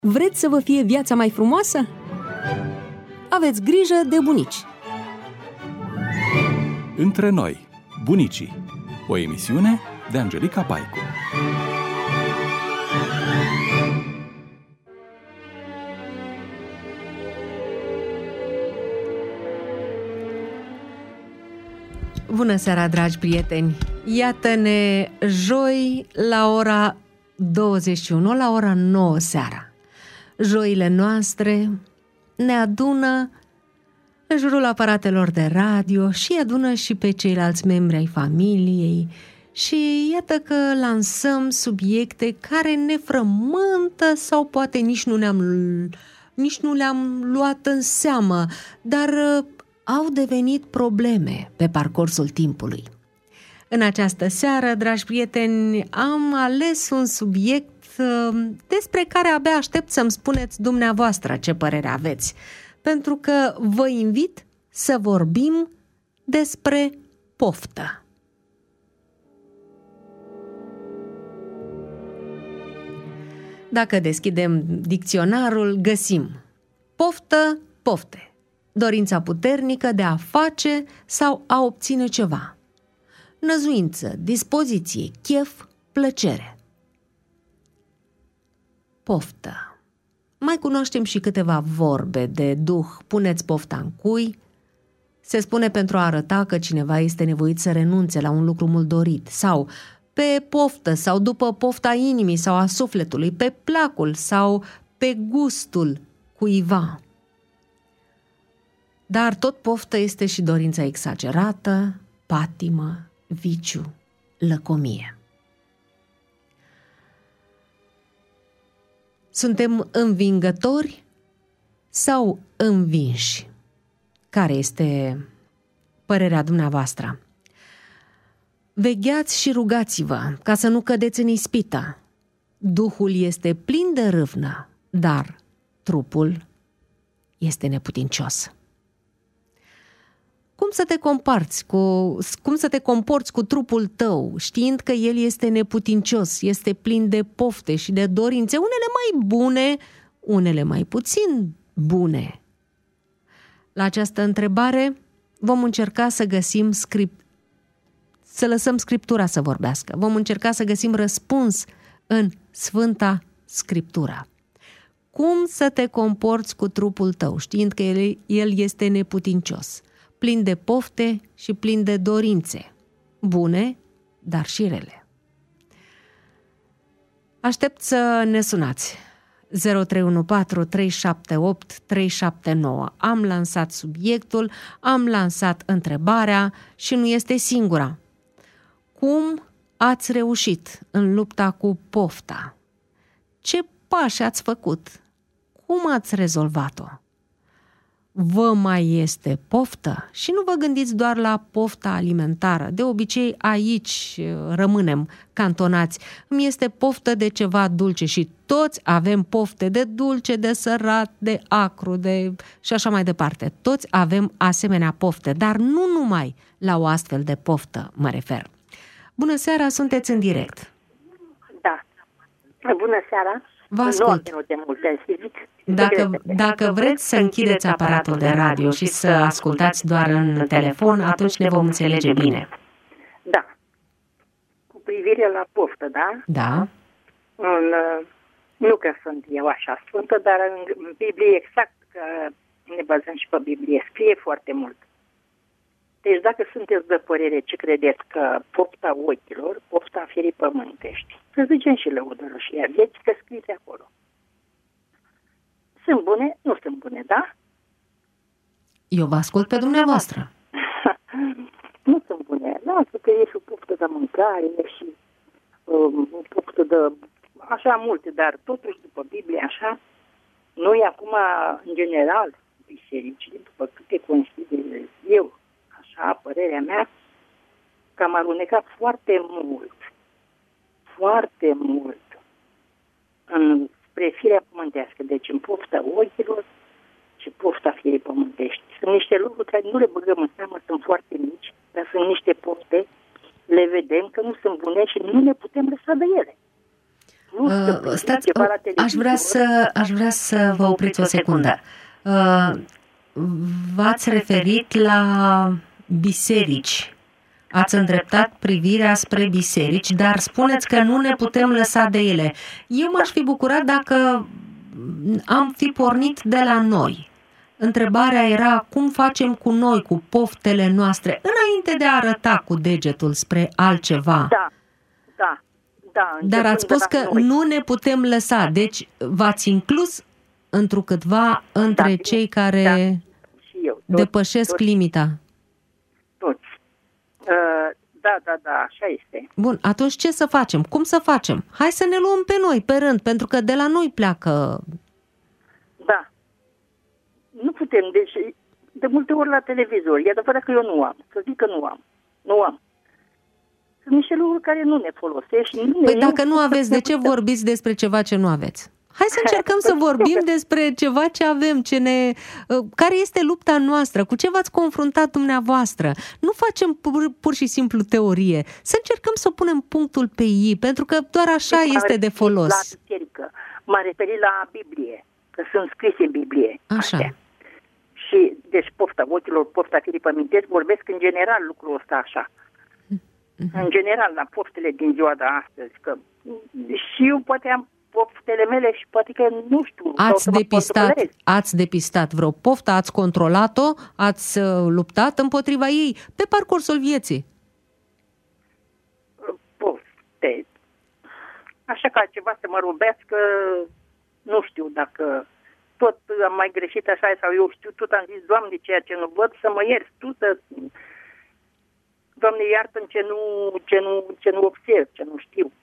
Vreți să vă fie viața mai frumoasă? Aveți grijă de bunici. Între noi, bunicii. O emisiune de Angelica Paicu. Bună seara, dragi prieteni! Iată-ne joi la ora 21, la ora 9 seara. Joile noastre ne adună în jurul aparatelor de radio și adună și pe ceilalți membri ai familiei și iată că lansăm subiecte care ne frământă sau poate nici nu le-am luat în seamă, dar au devenit probleme pe parcursul timpului. În această seară, dragi prieteni, am ales un subiect despre care abia aștept să-mi spuneți dumneavoastră ce părere aveți, pentru că vă invit să vorbim despre poftă. Dacă deschidem dicționarul, găsim poftă, pofte, dorința puternică de a face sau a obține ceva, năzuință, dispoziție, chef, plăcere. Poftă. Mai cunoaștem și câteva vorbe de duh, puneți pofta în cui. Se spune pentru a arăta că cineva este nevoit să renunțe la un lucru mult dorit, sau pe poftă sau după pofta inimii sau a sufletului, pe placul sau pe gustul cuiva. Dar tot poftă este și dorința exagerată, patimă, viciu, lăcomie. Suntem învingători sau învinși? Care este părerea dumneavoastră? Vegheați și rugați-vă ca să nu cădeți în ispită. Duhul este plin de râvnă, dar trupul este neputincios. Cum să te comporți cu trupul tău, știind că el este neputincios, este plin de pofte și de dorințe, unele mai bune, unele mai puțin bune? La această întrebare vom încerca să găsim să lăsăm Scriptura să vorbească. Vom încerca să găsim răspuns în Sfânta Scriptură. Cum să te comporți cu trupul tău, știind că el este neputincios, plin de pofte și plin de dorințe, bune, dar și rele? Aștept să ne sunați. 0314 378 379. Am lansat subiectul, am lansat întrebarea și nu este singura. Cum ați reușit în lupta cu pofta? Ce pași ați făcut? Cum ați rezolvat-o? Vă mai este poftă? Și nu vă gândiți doar la pofta alimentară. De obicei aici rămânem cantonați. Îmi este poftă de ceva dulce și toți avem pofte de dulce, de sărat, de acru, și așa mai departe. Toți avem asemenea pofte, dar nu numai la o astfel de poftă mă refer. Bună seara, sunteți în direct. Da. Bună seara. Vă ascult. Dacă vreți să închideți aparatul de radio și să ascultați doar în telefon, atunci ne vom înțelege bine. Da. Cu privire la poftă, da? Da. Nu că sunt eu așa sfântă, dar în Biblie, exact că ne bazăm și pe Biblie, scrie foarte mult. Deci dacă sunteți de părere ce credeți că pofta ochilor, pofta firii pământești, să zicem și lăudărul și ea vieți că scrie acolo. Sunt bune? Nu sunt bune, da? Eu vă ascult pe dumneavoastră. Nu sunt bune. Lasă că e și o poftă de mâncare, e și o poftă de așa multe, dar totuși după Biblie așa, noi acum, în general, bisericii, după câte consider eu, așa, părerea mea, că am alunecat foarte mult spre firea pământească, deci în pofta ochilor și pofta firii pământești. Sunt niște lucruri care nu le băgăm în seamă, sunt foarte mici, dar sunt niște pofte, le vedem că nu sunt bune și nu ne putem lăsa de ele. Stați, aș vrea să vă opriți o secundă. V-ați referit la biserici. Ați îndreptat privirea spre biserici, dar spuneți că nu ne putem lăsa de ele. Eu m-aș fi bucurat dacă am fi pornit de la noi. Întrebarea era cum facem cu noi, cu poftele noastre, înainte de a arăta cu degetul spre altceva. Da. Dar ați spus că nu ne putem lăsa, deci v-ați inclus întrucâtva între cei care depășesc limita. Toți. Da, așa este. Bun, atunci ce să facem? Cum să facem? Hai să ne luăm pe noi, pe rând, pentru că de la noi pleacă... Da. Nu putem, deci de multe ori la televizor, e adevărat că eu nu am, să zic că nu am. Sunt niște lucruri care nu ne folosești. Păi dacă nu aveți, de ce vorbiți despre ceva ce nu aveți? Hai să încercăm să vorbim despre ceva ce avem, care este lupta noastră, cu ce v-ați confruntat dumneavoastră. Nu facem pur și simplu teorie. Să încercăm să punem punctul pe I, pentru că doar așa este de folos. La biserică. M-am referit la Biblie, că sunt scrise în Biblie. Așa. Astea. Și, deci, pofta ochilor, pofta firii pămintesc, vorbesc în general lucrul ăsta așa. În general, la poftele din ziua de astăzi. Că și eu poate am poftele mele și poate că nu știu. Ați depistat vreo poftă, ați controlat-o, ați luptat împotriva ei pe parcursul vieții? Pofte. Așa ca ceva să mă rubească, nu știu dacă tot am mai greșit așa sau eu știu, tot am zis, Doamne, ceea ce nu văd, să mă ierți tu, Doamne, iartă-mi ce nu observ, ce nu știu.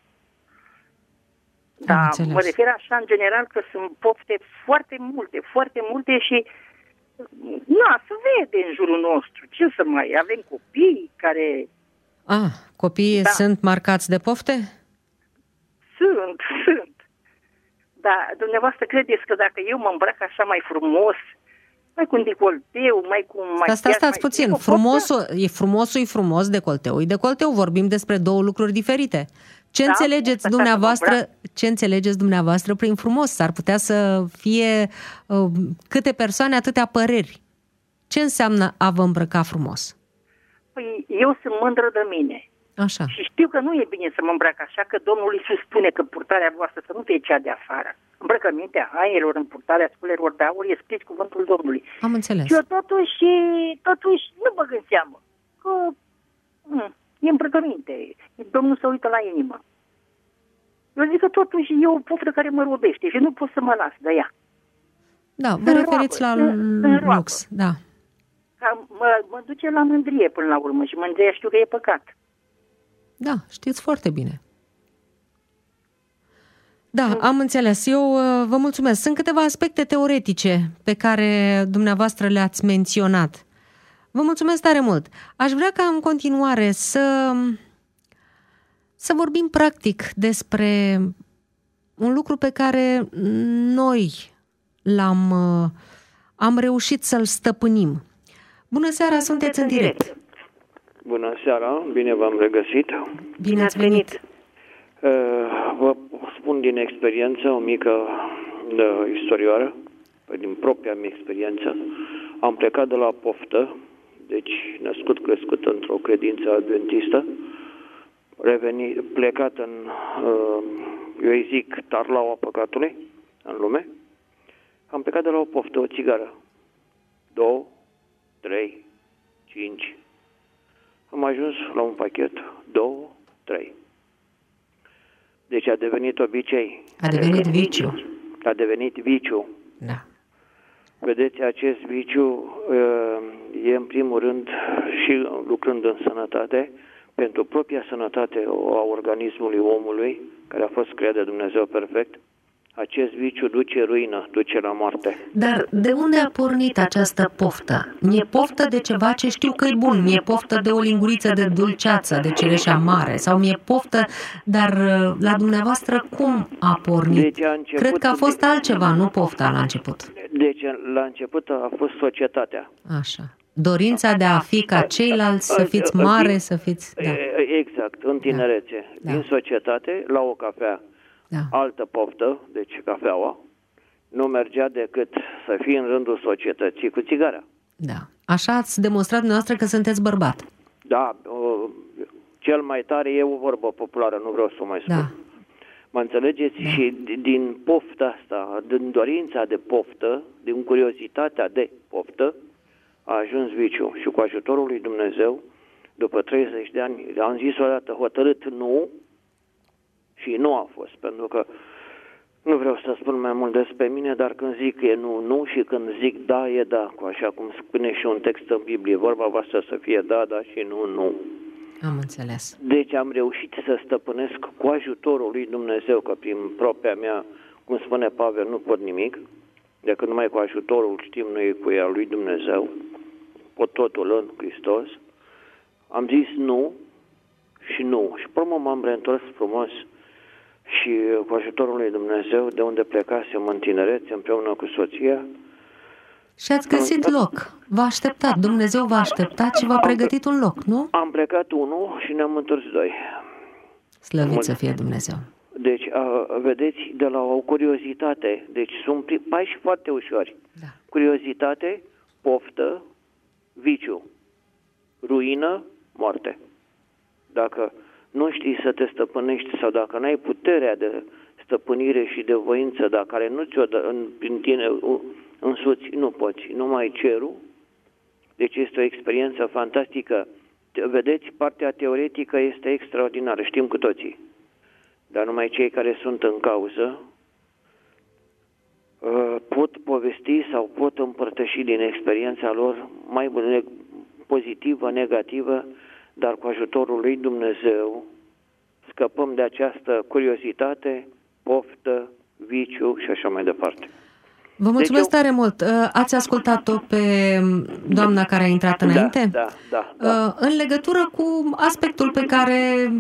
Dar mă refer așa în general că sunt pofte foarte multe și se vede în jurul nostru. Ce să mai avem copii care... Copiii sunt marcați de pofte? Sunt. Dar dumneavoastră credeți că dacă eu mă îmbrac așa mai frumos, mai cu un decolteu, mai cu... Stați puțin, frumosul e frumos, decolteu e decolteu, vorbim despre două lucruri diferite. Ce înțelegeți dumneavoastră prin frumos? S-ar putea să fie câte persoane, atâtea păreri. Ce înseamnă a vă îmbrăca frumos? Păi eu sunt mândră de mine. Așa. Și știu că nu e bine să mă îmbrac așa, că Domnul Iisus spune că purtarea voastră să nu fie cea de afară. Îmbrăcămintea hainelor în purtarea sculelor de aur e scris cuvântul Domnului. Am înțeles. Și eu totuși nu băg în seamă. Că e îmbrăcăminte. Domnul se uită la inimă. Eu zic că totuși e o poftă care mă robește și nu pot să mă las de ea. Da, vă referiți la lux, da. Mă duce la mândrie până la urmă și mândria știu că e păcat. Da, știți foarte bine. Da, am înțeles. Eu vă mulțumesc. Sunt câteva aspecte teoretice pe care dumneavoastră le-ați menționat. Vă mulțumesc tare mult. Aș vrea ca în continuare să vorbim practic despre un lucru pe care noi am reușit să-l stăpânim. Bună seara, sunteți în direct. Bună seara, bine v-am regăsit. Bine ați venit. Vă spun din experiență, o mică istorioară, din propria mea experiență. Am plecat de la poftă, deci născut, crescut într-o credință adventistă, plecat în, eu îi zic, tarlaua păcatului, în lume. Am plecat de la o poftă, o țigară. 2, 3, 5. Am ajuns la un pachet, 2, 3. Deci a devenit obicei. A devenit viciu. A devenit viciu. Da. Vedeți, acest viciu e în primul rând și lucrând în sănătate, pentru propria sănătate a organismului omului, care a fost creat de Dumnezeu perfect. Acest viciu duce ruină, duce la moarte. Dar de unde a pornit această poftă? Mi-e poftă de ceva ce știu că e bun, mi-e poftă de o linguriță de dulceață, de cireș amare, sau mi-e poftă, dar la dumneavoastră cum a pornit? Deci Cred că a fost altceva, nu pofta la început. Deci la început a fost societatea. Așa. Dorința de a fi ca ceilalți, să fiți mare, să fiți... Da. Exact, în tinerețe. Da. Din societate, la o cafea, altă poftă, deci cafeaua, nu mergea decât să fie în rândul societății cu țigara. Da. Așa ați demonstrat dumneavoastră că sunteți bărbat. Da, cel mai tare e o vorbă populară, nu vreau să o mai spun. Da. Mă înțelegeți? Da. Și din pofta asta, din dorința de poftă, din curiozitatea de poftă, a ajuns viciu. Și cu ajutorul lui Dumnezeu, după 30 de ani, am zis odată hotărât nu și nu a fost, pentru că nu vreau să spun mai mult despre mine, dar când zic e nu, nu, și când zic da, e da, așa cum spune și un text în Biblie, vorba voastră să fie da, da și nu, nu. Am înțeles. Deci am reușit să stăpânesc cu ajutorul lui Dumnezeu, că prin propria mea, cum spune Pavel, nu pot nimic, decât numai cu ajutorul, știm noi, cu ea lui Dumnezeu, pot totul în Hristos. Am zis nu și nu. Și pe urmă m-am reîntors frumos și cu ajutorul lui Dumnezeu, de unde plecasem în tinerețe, împreună cu soția. Și ați găsit loc. V-a așteptat. Dumnezeu v-a așteptat și v-a pregătit un loc, nu? Am plecat unul și ne-am întors doi. Slăvit să fie Dumnezeu. Deci, vedeți, de la o curiozitate, deci sunt pași foarte ușori. Da. Curiozitate, poftă, viciu, ruină, moarte. Dacă nu știi să te stăpânești sau dacă n-ai puterea de stăpânire și de voință, dar care nu ți-o dă prin tine însuți, nu poți, numai cerul. Deci este o experiență fantastică. Vedeți, partea teoretică este extraordinară, știm cu toții. Dar numai cei care sunt în cauză pot povesti sau pot împărtăși din experiența lor, mai pozitivă, negativă, dar cu ajutorul lui Dumnezeu scăpăm de această curiozitate, poftă, viciu și așa mai departe. Vă mulțumesc tare mult. Ați ascultat-o pe doamna care a intrat înainte? Da. În legătură cu aspectul pe care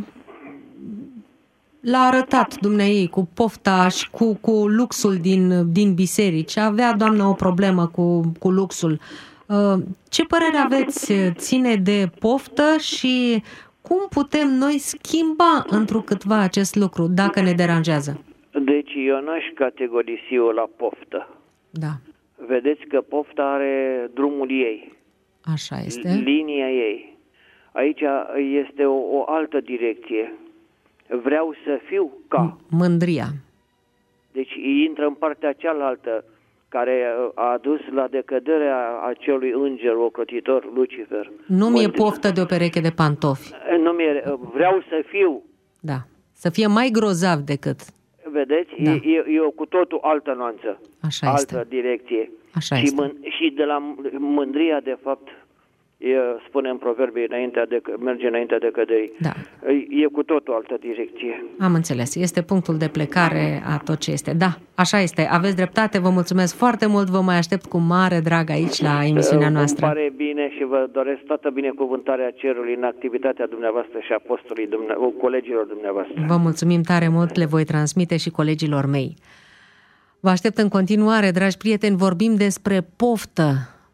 l-a arătat dumneai cu pofta și cu luxul din biserici. Avea doamna o problemă cu luxul. Ce părere aveți? Ține de poftă și cum putem noi schimba întrucâtva acest lucru dacă ne deranjează? Deci eu n-aș categorisi-o la poftă. Da. Vedeți că pofta are drumul ei. Așa este. Linia ei. Aici este o altă direcție. Vreau să fiu ca. Mândria. Deci intră în partea cealaltă care a dus la decăderea acelui înger ocrotitor, Lucifer. Nu mi-e poftă de o pereche de pantofi. Vreau să fiu. Da. Să fie mai grozav decât. Vedeți? Da. E o cu totul altă nuanță. Așa altă direcție. Așa este. Și de la mândria, de fapt, spune în proverbii, merge înaintea de căderi. Da. E cu totul altă direcție. Am înțeles. Este punctul de plecare a tot ce este. Da, așa este. Aveți dreptate. Vă mulțumesc foarte mult. Vă mai aștept cu mare drag aici la emisiunea noastră. Îmi pare bine și vă doresc toată binecuvântarea cerului în activitatea dumneavoastră și a postului colegilor dumneavoastră. Vă mulțumim tare mult. Le voi transmite și colegilor mei. Vă aștept în continuare, dragi prieteni. Vorbim despre poftă.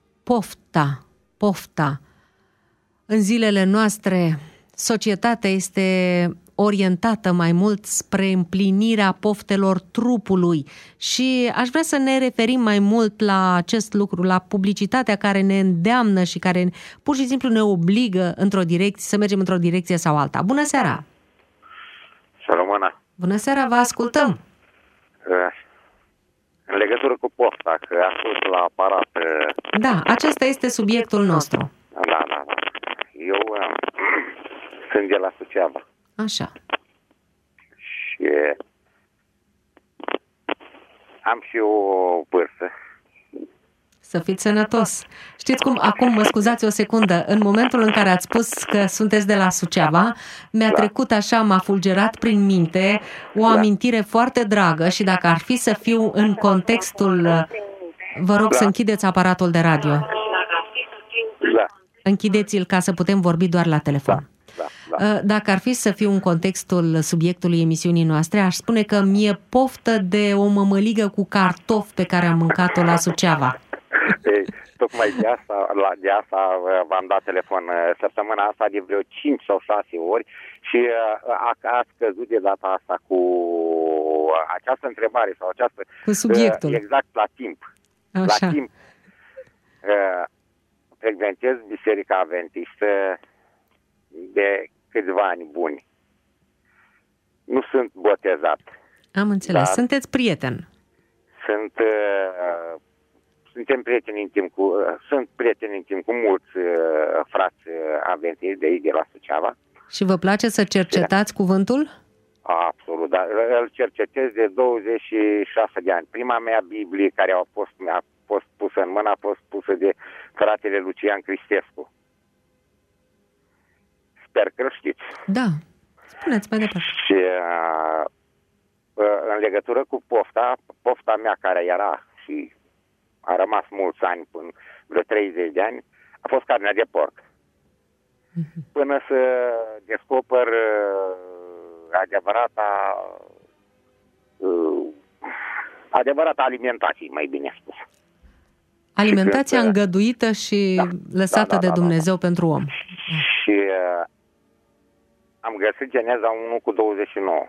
Pofta. În zilele noastre, societatea este orientată mai mult spre împlinirea poftelor trupului și aș vrea să ne referim mai mult la acest lucru, la publicitatea care ne îndeamnă și care pur și simplu ne obligă să mergem într-o direcție sau alta. Bună seara! Să rămână! Bună seara, vă ascultăm! În legătură cu pofta, că a fost la aparat... Da, acesta este subiectul nostru. Da. Eu sunt de la Suceava. Așa. Și am și o vârstă. Să fiți sănătos. Știți cum, acum mă scuzați o secundă, în momentul în care ați spus că sunteți de la Suceava, mi-a trecut așa, m-a fulgerat prin minte o amintire foarte dragă și dacă ar fi să fiu în contextul... Vă rog să închideți aparatul de radio. Da. Închideți-l ca să putem vorbi doar la telefon. Da. Dacă ar fi să fiu în contextul subiectului emisiunii noastre, aș spune că mi-e poftă de o mămăligă cu cartofi pe care am mâncat-o la Suceava. Tocmai de asta v-am dat telefon săptămâna asta de vreo 5 sau 6 ori și a scăzut de data asta cu această întrebare sau această... Cu subiectul. Exact la timp. Așa. La timp. Frecventez Biserica Adventistă de câțiva ani buni. Nu sunt botezat. Am înțeles. Dar sunteți prieten. Suntem prieteni intim sunt prieteni intim cu mulți frați adventiști de aici, de la Suceava. Și vă place să cercetați cuvântul? Absolut, dar îl cercetez de 26 de ani. Prima mea Biblie care a fost pusă în mână a fost pusă de fratele Lucian Cristescu. Sper că îl știți. Da, spuneți mai departe. Și în legătură cu pofta mea care era și a rămas mulți ani, până vreo 30 de ani, a fost carnea de porc. Până să descoper adevărata alimentație, mai bine spus. Alimentația îngăduită și lăsată de Dumnezeu pentru om. Și am găsit Geneza 1:29.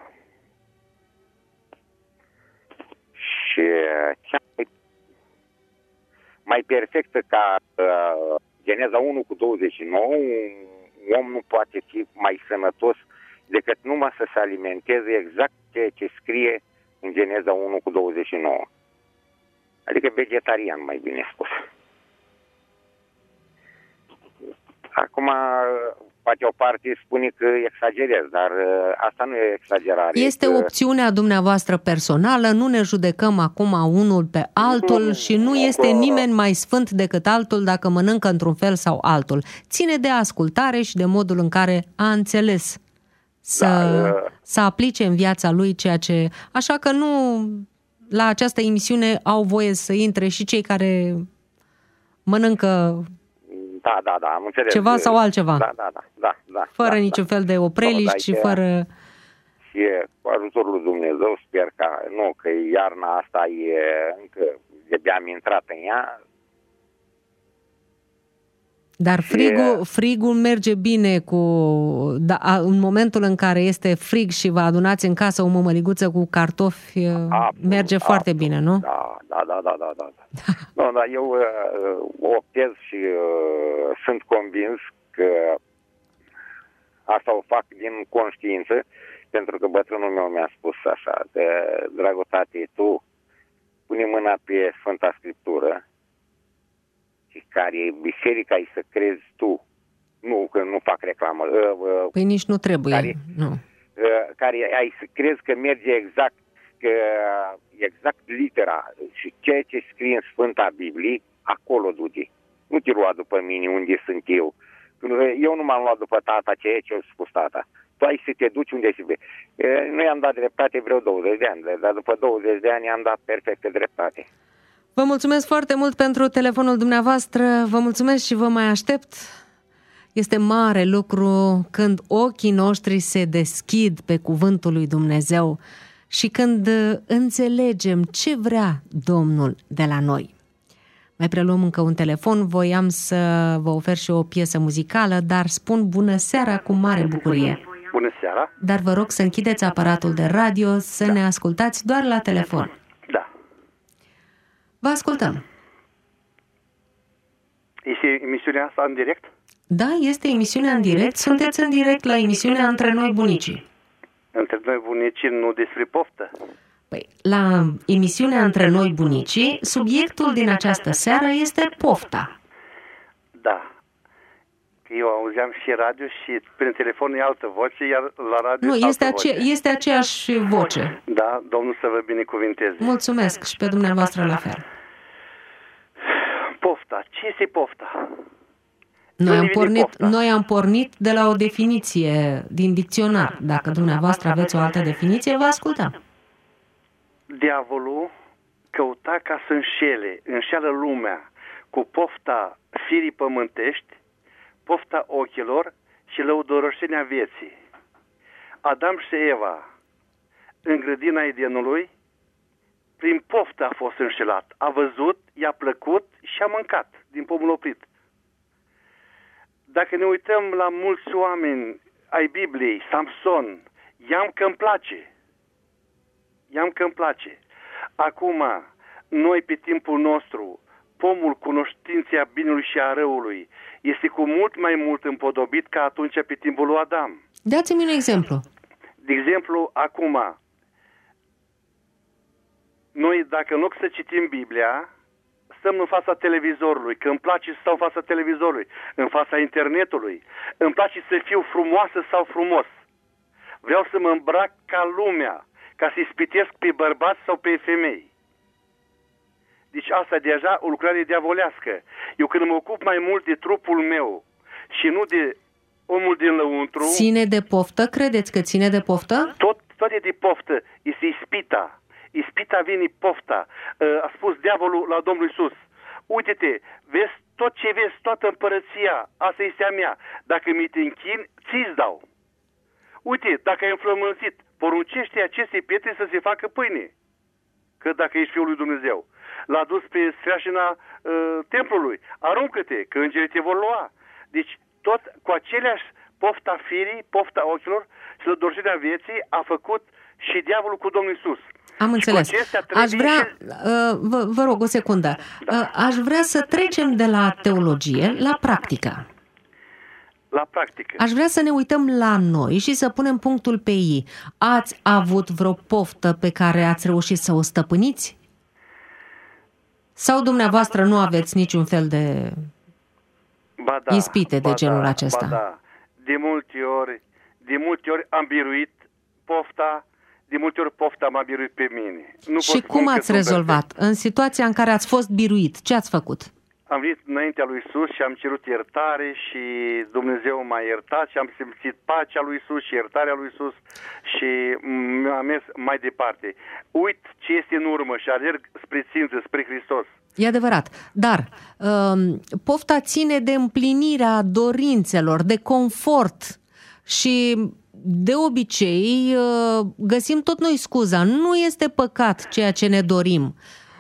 Și cea mai perfectă ca Geneza 1:29, un om nu poate fi mai sănătos decât numai să se alimenteze exact ceea ce scrie în Geneza 1:29. Adică vegetarian, mai bine spus. Acum, poate o parte spune că exagerez, dar asta nu e exagerare. Este opțiunea dumneavoastră personală, nu ne judecăm acum unul pe altul și nu este nimeni mai sfânt decât altul dacă mănâncă într-un fel sau altul. Ține de ascultare și de modul în care a înțeles să aplice în viața lui ceea ce... Așa că nu... La această emisiune au voie să intre și cei care mănâncă am înțeles. Ceva sau altceva. Da. Fără niciun fel de opreliști și fără... Și cu ajutorul lui Dumnezeu sper că iarna asta e încă de-abia am intrat în ea. Dar frigul merge bine în momentul în care este frig și vă adunați în casă o mămăliguță cu cartofi, merge foarte bine, nu? Da. No, dar eu optez și sunt convins că asta o fac din conștiință, pentru că bătrânul meu mi-a spus așa, dragul tati, tu pune mâna pe Sfânta Scriptură, care e biserica, să crezi tu. Nu, că nu fac reclamă. Păi nici nu trebuie. Care ai să crezi că merge exact litera și ceea ce scrie în Sfânta Biblie, acolo du-te. Nu te lua după mine unde sunt eu. Eu nu m-am luat după tata ceea ce a spus tata. Tu ai să te duci unde se vede. Nu i-am dat dreptate vreo 20 de ani, dar după 20 de ani i-am dat perfectă dreptate. Vă mulțumesc foarte mult pentru telefonul dumneavoastră, vă mulțumesc și vă mai aștept. Este mare lucru când ochii noștri se deschid pe cuvântul lui Dumnezeu și când înțelegem ce vrea Domnul de la noi. Mai preluăm încă un telefon, voiam să vă ofer și o piesă muzicală, dar spun bună seara cu mare bucurie. Bună seara! Dar vă rog să închideți aparatul de radio, să ne ascultați doar la telefon. Vă ascultăm. Este emisiunea asta în direct? Da, este emisiunea în direct. Sunteți în direct la emisiunea Între Noi Bunicii. Între Noi Bunicii, nu despre poftă? Păi, la emisiunea Între Noi Bunicii, subiectul din această seară este pofta. Da. Eu auzeam și radio și prin telefon e altă voce, iar la radio nu, este aceeași voce. Da, Domnul să vă binecuvinteze. Mulțumesc și pe dumneavoastră la fel. Pofta. Ce este pofta? Noi am pornit de la o definiție din dicționar. Dacă dumneavoastră aveți o altă definiție, vă ascultăm. Diavolul căuta ca să înșeală lumea cu pofta firii pământești, pofta ochilor și lăudoroșenia vieții. Adam și Eva, în grădina Edenului, prin poftă a fost înșelat. A văzut, i-a plăcut și a mâncat din pomul oprit. Dacă ne uităm la mulți oameni ai Bibliei, Samson, i-am că îmi place. I-am că îmi place. Acum, noi pe timpul nostru, pomul cunoștinței a binelui și a răului este cu mult mai mult împodobit ca atunci pe timpul lui Adam. Dați-mi un exemplu. De exemplu, acum, noi dacă în loc să citim Biblia, stăm în fața televizorului, că îmi place să stau în fața televizorului, în fața internetului, îmi place să fiu frumoasă sau frumos. Vreau să mă îmbrac ca lumea, ca să-i spitesc pe bărbați sau pe femei. Deci asta e deja o lucrare diavolească. Eu când mă ocup mai mult de trupul meu și nu de omul din lăuntru... Ține de poftă? Credeți că ține de poftă? Tot e de poftă. Este ispita. Ispita vine pofta. A spus diavolul la Domnul Iisus: uite-te, vezi tot ce vezi, toată împărăția, asta este a mea. Dacă mi te închini, ți-ți dau. Uite, dacă ai înflămânzit, poruncește acestei pietre să se facă pâine. Că dacă ești Fiul lui Dumnezeu. L-a dus pe streașina templului. Aruncă-te, că îngerii te vor lua. Deci, tot cu aceleași pofta firii, pofta ochilor și lădorșirea vieții a făcut și diavolul cu Domnul Iisus. Am înțeles. Aș vrea, vă rog o secundă, aș vrea să trecem de la teologie la practică. La practică. Aș vrea să ne uităm la noi și să punem punctul pe I. Ați avut vreo poftă pe care ați reușit să o stăpâniți? Sau dumneavoastră nu aveți niciun fel de ispite de genul acesta? Da. De multe ori am biruit pofta, de multe ori pofta m-a biruit pe mine. Și cum ați rezolvat? În situația în care ați fost biruit, ce ați făcut? Am venit înaintea lui Iisus și am cerut iertare și Dumnezeu m-a iertat și am simțit pacea lui Iisus și iertarea lui Iisus și am mers mai departe. Uit ce este în urmă și alerg spre țintă, spre Hristos. E adevărat, dar pofta ține de împlinirea dorințelor, de confort și de obicei găsim tot noi scuza. Nu este păcat ceea ce ne dorim.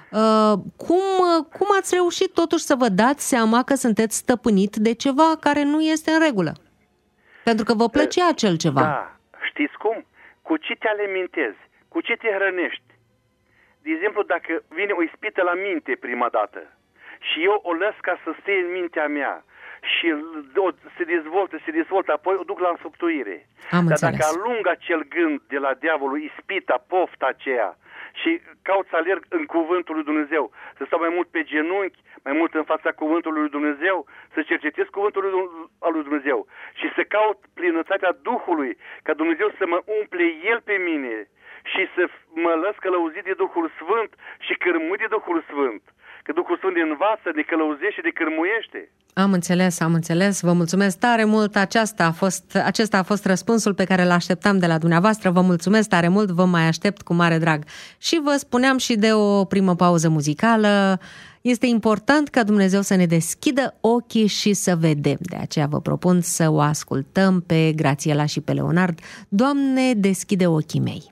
Cum ați reușit totuși să vă dați seama că sunteți stăpânit de ceva care nu este în regulă? Pentru că vă plăcea acel ceva. Da, știți cum? Cu ce te alimentezi? Cu ce te hrănești? De exemplu, dacă vine o ispită la minte prima dată și eu o las ca să stea în mintea mea și se dezvoltă, apoi o duc la înfăptuire. Dar dacă alung acel gând de la diavolul, ispita, pofta aceea, și caut să alerg în cuvântul lui Dumnezeu, să stau mai mult pe genunchi, mai mult în fața cuvântului lui Dumnezeu, să cercetez cuvântul lui Dumnezeu și să caut plinătatea Duhului, ca Dumnezeu să mă umple El pe mine și să mă las călăuzit de Duhul Sfânt și cârmuit de Duhul Sfânt. Că Duhul Sfânt ne învață, ne călăuzește, ne cârmuiește. Am înțeles. Vă mulțumesc tare mult. Acesta a fost răspunsul pe care îl așteptam de la dumneavoastră. Vă mulțumesc tare mult, vă mai aștept cu mare drag. Și vă spuneam și de o primă pauză muzicală. Este important ca Dumnezeu să ne deschidă ochii și să vedem. De aceea vă propun să o ascultăm pe Grațiela și pe Leonard. Doamne, deschide ochii mei.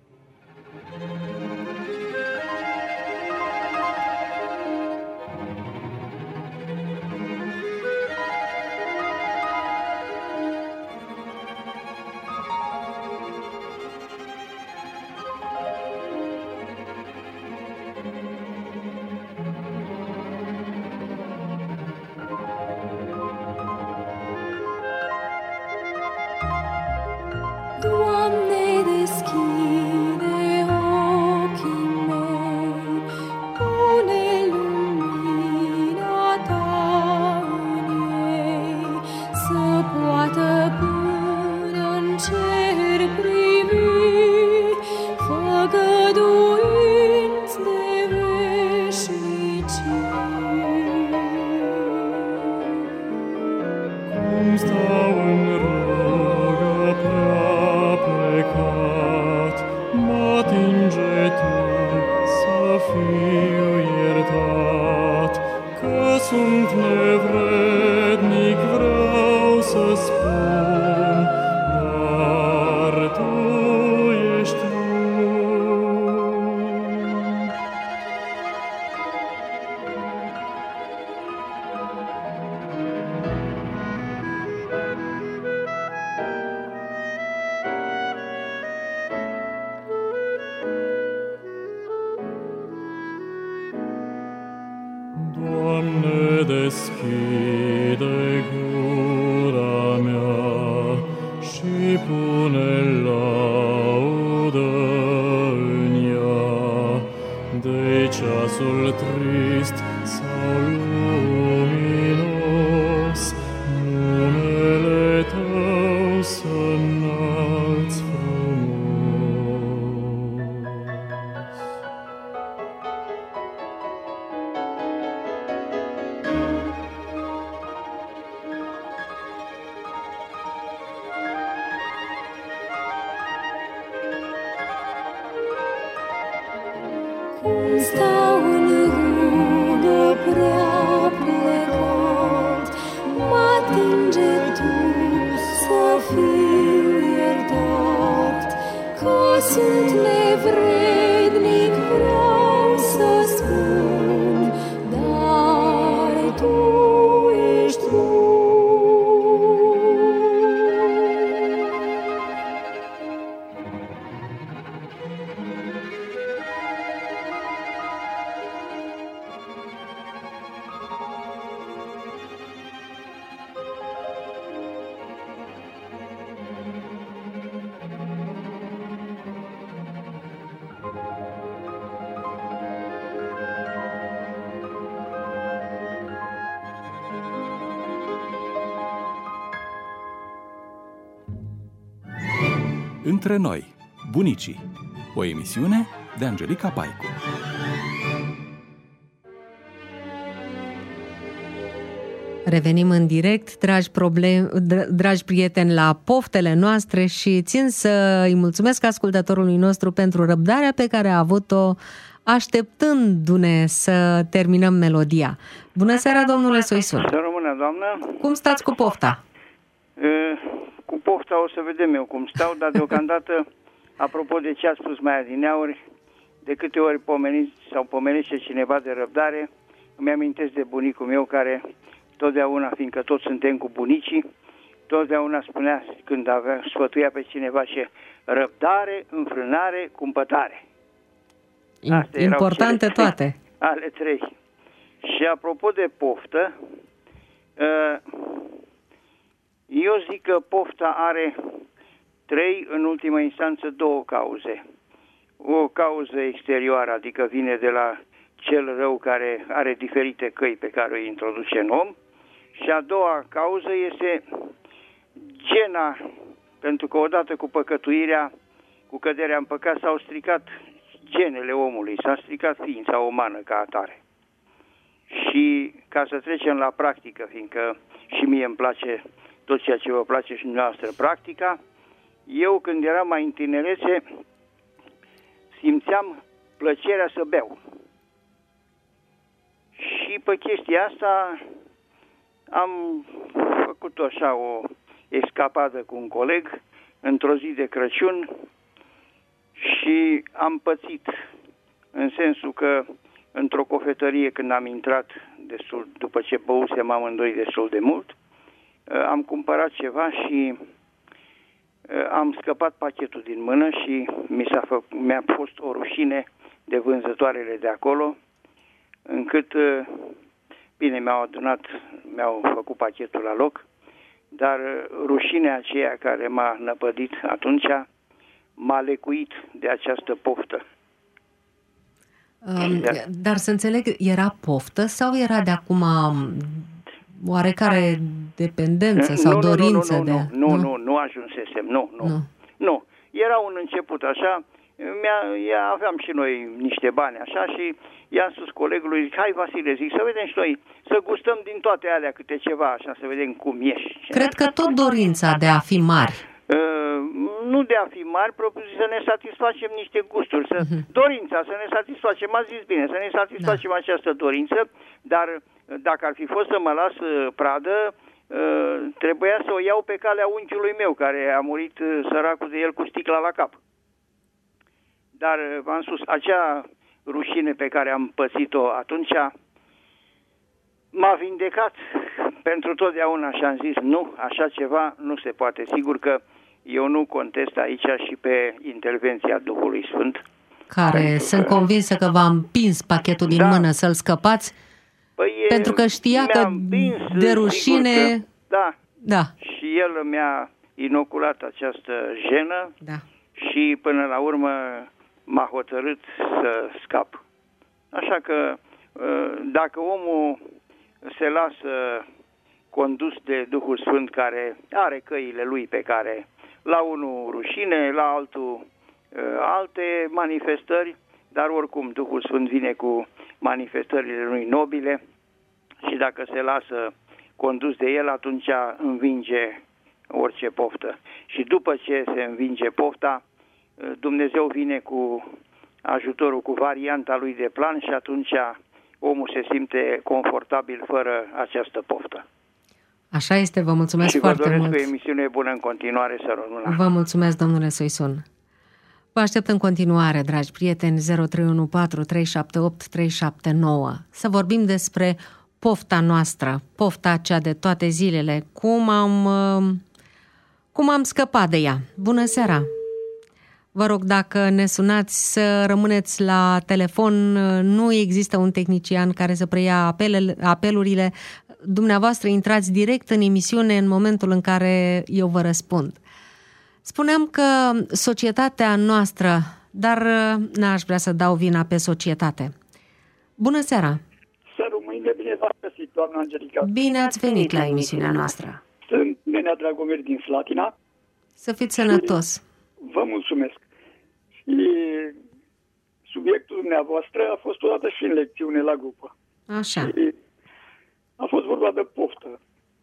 Doamne, deschide ochii mei, pune lumina Ta în ei, să poată până în cer privi, făgăduinți de veșnicii. Cum stau în rugă prea Doamne, deschide gura mea și pune laudă în ea, de ceasul trist sau luminos, numele Tău să înalți frumos. Cum stau în rugă prea plecat, mă atinge Tu să fiu iertat, că sunt nevrednic, vreau să spun, dar Tu ești bun. Între noi, bunicii. O emisiune de Angelica Paicu. Revenim în direct, dragi prieteni, la poftele noastre și țin să îi mulțumesc ascultătorului nostru pentru răbdarea pe care a avut-o așteptându-ne să terminăm melodia. Bună seara, domnule Soisul! Să rămână, doamnă! Cum stați cu pofta? Cu pofta o să vedem eu cum stau, dar deocamdată, apropo de ce a spus mai adineauri, de câte ori pomenește cineva de răbdare, îmi amintesc de bunicul meu care totdeauna, fiindcă toți suntem cu bunicii, totdeauna spunea când sfătuia pe cineva și răbdare, înfrânare, cumpătare. Importante toate. Ale trei. Și apropo de poftă, eu zic că pofta are în ultima instanță, două cauze. O cauză exterioară, adică vine de la cel rău care are diferite căi pe care o introduce în om. Și a doua cauză este gena, pentru că odată cu păcătuirea, cu căderea în păcat, s-au stricat genele omului, s-a stricat ființa umană ca atare. Și ca să trecem la practică, fiindcă și mie îmi place tot ceea ce vă place și dumneavoastră practica, eu când eram mai în tinerețe simțeam plăcerea să beau. Și pe chestia asta am făcut așa o escapadă cu un coleg într-o zi de Crăciun și am pățit, în sensul că într-o cofetărie când am intrat, după ce băusem amândoi destul de mult, am cumpărat ceva și am scăpat pachetul din mână și mi-a fost o rușine de vânzătoarele de acolo, încât, bine, mi-au făcut pachetul la loc, dar rușinea aceea care m-a năpădit atunci m-a lecuit de această poftă. Dar să înțeleg, era poftă sau era de acum oarecare dependență sau dorință? Nu ajunsesem, nu. Era un început așa, aveam și noi niște bani așa și i-am spus colegului, zic, hai Vasile, zic, să vedem și noi, să gustăm din toate alea câte ceva așa, să vedem cum ești. Cred că tot dorința de a fi mari. Nu de a fi mari, propriu să ne satisfacem niște gusturi, dorința, să ne satisfacem, m-ați zis bine, să ne satisfacem această dorință, dar dacă ar fi fost să mă las pradă, trebuia să o iau pe calea unchiului meu, care a murit săracul de el cu sticla la cap. Dar v-am spus, acea rușine pe care am pățit-o atunci m-a vindecat pentru totdeauna și am zis, nu, așa ceva nu se poate. Sigur că eu nu contest aici și pe intervenția Duhului Sfânt. Care sunt convinsă că v-a împins pachetul din mână să-l scăpați. Păi, Pentru că știa că de rușine... Da. Și el mi-a inoculat această jenă și până la urmă m-a hotărât să scap. Așa că dacă omul se lasă condus de Duhul Sfânt, care are căile lui pe care, la unul rușine, la altul alte manifestări, dar oricum Duhul Sfânt vine cu manifestările lui nobile și dacă se lasă condus de el, atunci învinge orice poftă. Și după ce se învinge pofta, Dumnezeu vine cu ajutorul, cu varianta lui de plan și atunci omul se simte confortabil fără această poftă. Așa este, vă mulțumesc foarte mult. Și vă doresc o emisiune bună în continuare, să rămână. Vă mulțumesc, domnule Soisun. Vă aștept în continuare, dragi prieteni, 0314 378 379. Să vorbim despre pofta noastră, pofta cea de toate zilele, cum am scăpat de ea. Bună seara! Vă rog, dacă ne sunați, să rămâneți la telefon, nu există un tehnician care să preia apelurile. Dumneavoastră intrați direct în emisiune în momentul în care eu vă răspund. Spuneam că societatea noastră, dar n-aș vrea să dau vina pe societate. Bună seara! Să rămâne, bine v-ați găsit, doamna Angelica. Bine ați venit la emisiunea noastră. Sunt Nenea Dragomir din Slatina. Să fiți sănătos. Vă mulțumesc. Și subiectul dumneavoastră a fost odată și în lecțiune la grupă. Așa. Și a fost vorba de poftă.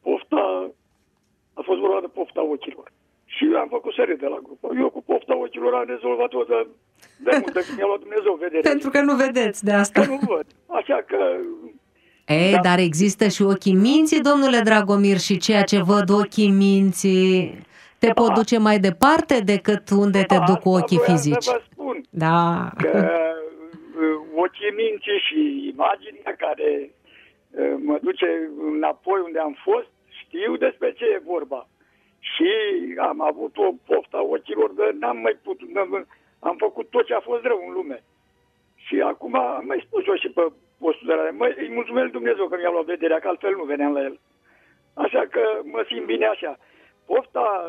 A fost vorba de pofta ochilor. Și eu am făcut serie de la grupă. Eu cu pofta ochilor am rezolvat-o de mult, că mi-a luat Dumnezeu vedere. Pentru că nu vedeți de asta. Că nu văd. Așa că... Dar există și ochii minții, domnule Dragomir, și ceea ce văd ochii minții te pot duce mai departe decât unde te duc ochii fizici. Să vă spun că ochii minții și imaginea care mă duce înapoi unde am fost, știu despre ce e vorba. Și am avut o poftă a ochilor de n-am mai putut, am făcut tot ce a fost rău în lume. Și acum am mai spus-o și pe postul de la îi mulțumesc Dumnezeu că mi-a luat vederea, că altfel nu veneam la el. Așa că mă simt bine așa. Pofta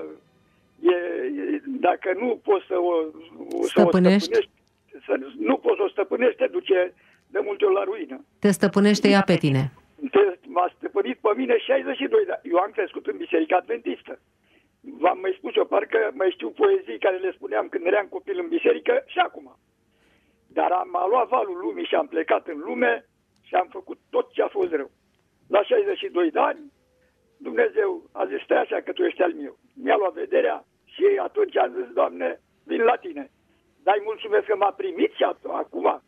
dacă nu poți să o stăpânești, nu poți să o stăpânești, te duce de multe ori la ruină. Te stăpânește ea pe tine. M-a stăpânit pe mine 62 de ani. Eu am crescut în Biserica Adventistă. V-am mai spus eu, parcă mai știu poezii care le spuneam când eram copil în biserică și acum. Dar m-a luat valul lumii și am plecat în lume și am făcut tot ce a fost rău. La 62 de ani, Dumnezeu a zis, stai așa că tu ești al meu. Mi-a luat vederea și atunci am zis, Doamne, vin la tine. Dar îi mulțumesc că m-a primit și acum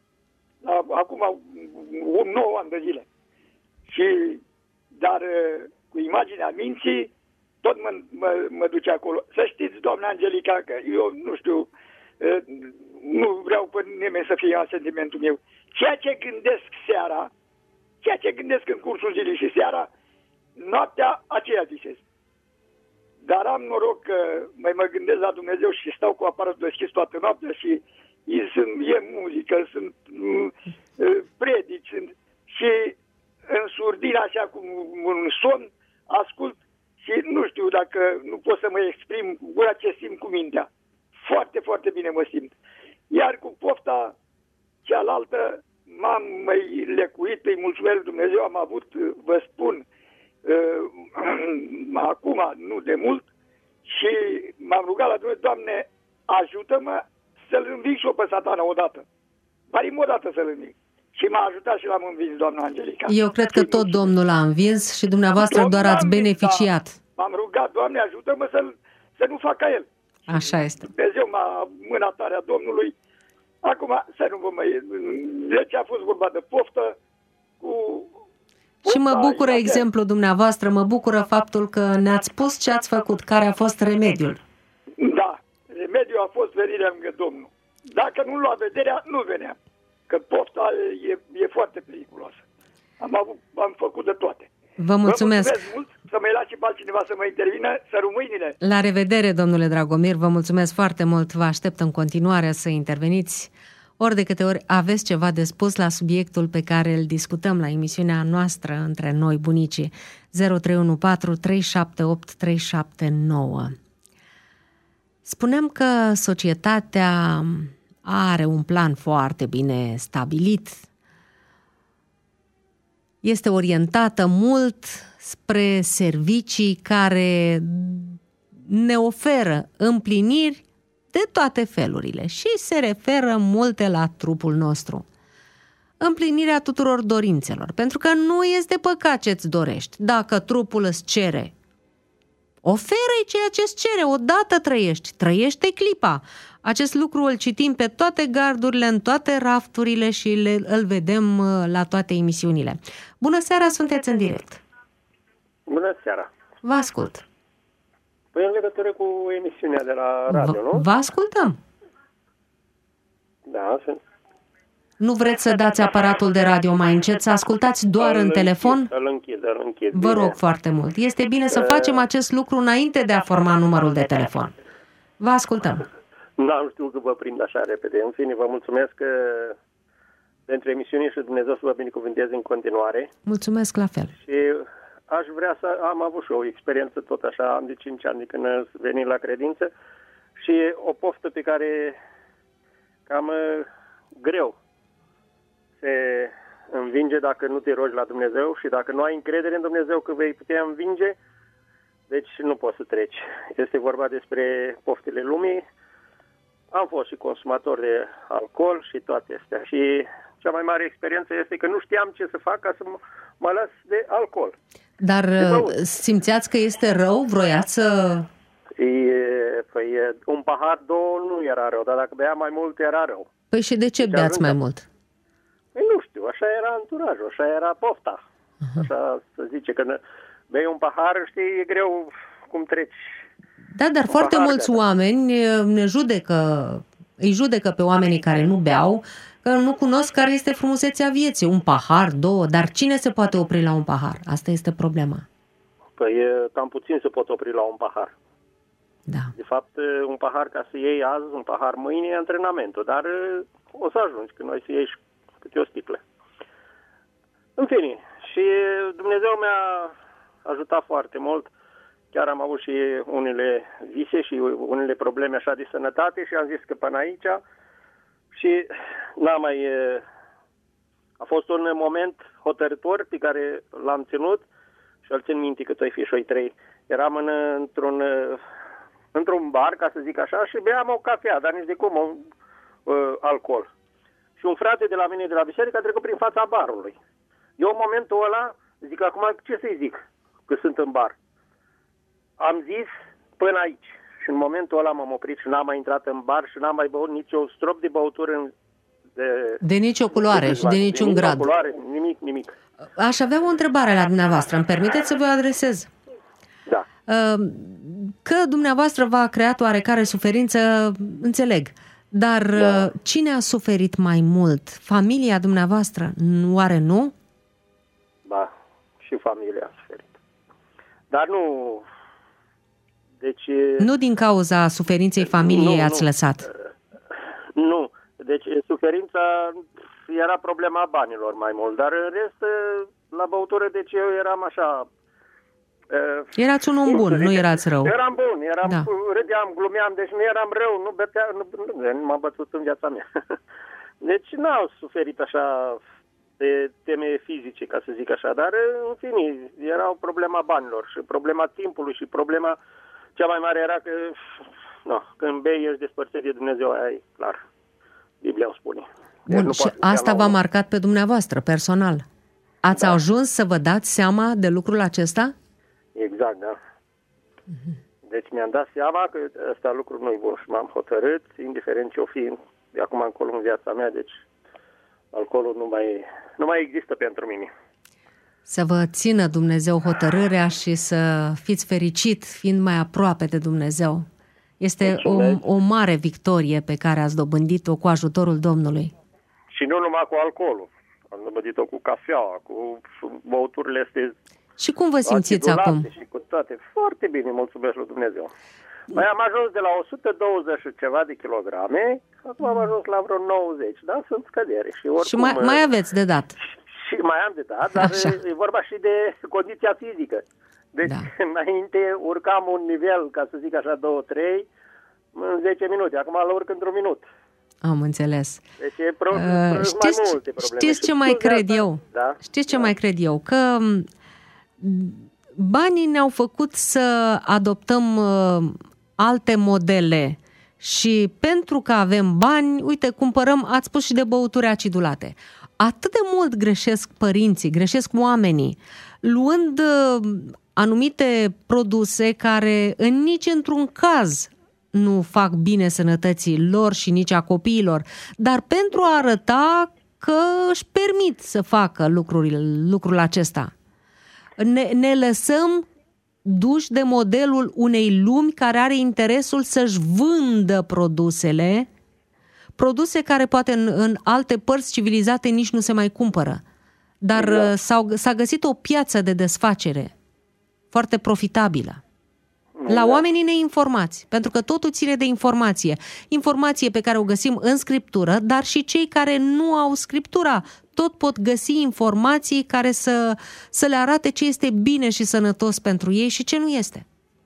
9 ani de zile. Dar cu imaginea minții, tot mă duce acolo. Să știți, doamna Angelica, că eu nu știu, nu vreau pe nimeni să fie în sentimentul meu. Ceea ce gândesc în cursul zilei și seara, noaptea aceea visez. Dar am noroc că mai mă gândesc la Dumnezeu și stau cu aparatul deschis toată noaptea și e muzică, sunt predici și în surdina așa cum un somn ascult și nu știu dacă nu pot să mă exprim ceea ce simt cu mintea. Foarte, foarte bine mă simt. Iar cu pofta cealaltă m-am mai lecuit, îi mulțumesc Dumnezeu, am avut, vă spun, acum, nu de mult, și m-am rugat la Dumnezeu, Doamne, ajută-mă să-l înving și eu pe Satana odată. Parim odată să-l înving. Și m-a ajutat și l-am învins, doamna Angelica. Eu cred că tot Domnul a învins și dumneavoastră doar ați beneficiat. M-am rugat, Doamne, ajută-mă să nu fac ca el. Așa este. Dumnezeu m-a mâna tare a Domnului. Acum, să nu vă mai... Deci a fost vorba de poftă cu... Și mă bucură exemplul dumneavoastră, mă bucură faptul că ne-ați spus ce ați făcut, care a fost remediul. Da, remediul a fost venirea lângă Domnul. Dacă nu lua vederea, nu venea. Că pofta e foarte periculoasă. Am făcut de toate. Vă mulțumesc. Vă mulțumesc mult, să mai lași pe altcineva să mă intervină, să rămâinile. La revedere, domnule Dragomir, vă mulțumesc foarte mult, vă aștept în continuare să interveniți. ori de câte ori aveți ceva de spus la subiectul pe care îl discutăm la emisiunea noastră între noi, bunicii. 0314 378 379. Spuneam că societatea are un plan foarte bine stabilit, este orientată mult spre servicii care ne oferă împliniri de toate felurile și se referă multe la trupul nostru. Împlinirea tuturor dorințelor, pentru că nu este păcat ce-ți dorești. Dacă trupul îți cere, oferă-i ceea ce-ți cere, odată trăiești, trăiește clipa. Acest lucru îl citim pe toate gardurile, în toate rafturile și îl vedem la toate emisiunile. Bună seara, sunteți în direct. Bună seara. Vă ascult. Păi în legătură cu emisiunea de la radio, nu? Vă ascultăm. Da, sunt. Nu vreți să dați aparatul de radio mai încet, să ascultați doar în telefon? Îl închid. Vă rog foarte mult. Este bine să facem acest lucru înainte de a forma numărul de telefon. Vă ascultăm. Nu știu că vă prind așa repede. În fine, vă mulțumesc pentru emisiune și Dumnezeu să vă binecuvânteze în continuare. Mulțumesc la fel. Și aș vrea să am avut și o experiență tot așa, am de 5 ani de când am venit la credință și o poftă pe care cam greu se învinge dacă nu te rogi la Dumnezeu și dacă nu ai încredere în Dumnezeu că vei putea învinge, deci nu poți să treci. Este vorba despre poftele lumii. Am fost și consumator de alcool și toate astea. Și cea mai mare experiență este că nu știam ce să fac ca să mă las de alcool. Dar simțeați că este rău? Vroiați să... Păi un pahar, 2 nu era rău, dar dacă bea mai mult era rău. Păi și de ce deci beați mai mult? Păi nu știu, așa era anturajul, așa era pofta. Așa se zice, că bei un pahar, știi, e greu cum treci. Da, dar foarte mulți oameni îi judecă pe oamenii care nu beau, că nu cunosc care este frumusețea vieții. Un pahar, 2, dar cine se poate opri la un pahar? Asta este problema. Păi cam puțin se pot opri la un pahar. Da. De fapt, un pahar ca să iei azi, un pahar mâine e antrenamentul, dar o să ajungi când noi să iei câte o sticlă. În fine, și Dumnezeu mi-a ajutat foarte mult. Chiar am avut și unele vise și unele probleme așa de sănătate și am zis că până aici și a fost un moment hotărător pe care l-am ținut și îl țin minte că toi fi și oi 3. Eram într-un bar, ca să zic așa, și beam o cafea, dar nici de cum alcool. Și un frate de la mine de la biserică a trecut prin fața barului. Eu în momentul ăla zic, acum ce să-i zic că sunt în bar? Am zis până aici și în momentul ăla m-am oprit și n-am mai intrat în bar și n-am mai băut nicio strop de băutură de nicio culoare și de niciun grad. Culoare, nimic. Aș avea o întrebare la dumneavoastră. Îmi permiteți să vă adresez? Da. Că dumneavoastră v-a creat oarecare suferință, înțeleg. Dar cine a suferit mai mult? Familia dumneavoastră? Oare nu? Ba, și familia a suferit. Dar nu... Deci... Nu din cauza suferinței familiei ați lăsat? Nu. Deci suferința era problema banilor mai mult. Dar în rest, la băutură, deci eu eram așa... Erați un om bun, nu erați rău. Eram bun, râdeam, glumeam, deci nu eram rău, nu m-am bătut în viața mea. Deci n-au suferit așa de teme fizice, ca să zic așa, dar în fine, era o problema banilor și problema timpului și problema cea mai mare era că când bei ești despărțit de Dumnezeu, aia e clar. Biblia o spune. Bun, și asta v-a marcat pe dumneavoastră, personal. Ați ajuns să vă dați seama de lucrul acesta? Exact, da. Deci mi-am dat seama că ăsta lucru nu-i bun și m-am hotărât, indiferent ce o fi de acum încolo în viața mea, deci alcoolul nu mai există pentru mine. Să vă țină Dumnezeu hotărârea și să fiți fericit fiind mai aproape de Dumnezeu. Este o mare victorie pe care ați dobândit-o cu ajutorul Domnului. Și nu numai cu alcoolul. Am dobândit-o cu cafeaua, cu băuturile astea. Și cum vă simțiți acum? Și cu toate. Foarte bine, mulțumesc lui Dumnezeu. Mai am ajuns de la 120 și ceva de kilograme, acum am ajuns la vreo 90, da? Sunt scădere. Și, oricum, și mai aveți de dat. Și mai am de dat, dar Așa. e vorba și de condiția fizică. Deci, înainte urcam un nivel, ca să zic așa, 2-3, în 10 minute. Acum îl urc într-un minut. Am înțeles. Deci e mai multe probleme. Știți ce mai cred eu? Da? Știți ce mai cred eu? Că banii ne-au făcut să adoptăm alte modele și pentru că avem bani, uite, cumpărăm, ați spus și de băuturi acidulate. Atât de mult greșesc părinții, greșesc oamenii, luând anumite produse care în nici într-un caz nu fac bine sănătății lor și nici a copiilor, dar pentru a arăta că își permit să facă lucrul acesta. Ne lăsăm duși de modelul unei lumi care are interesul să-și vândă produse care poate în alte părți civilizate nici nu se mai cumpără. Dar s-a găsit o piață de desfacere foarte profitabilă. La oamenii neinformați, pentru că totul ține de informație. Informație pe care o găsim în scriptură, dar și cei care nu au scriptura tot pot găsi informații care să le arate ce este bine și sănătos pentru ei și ce nu este.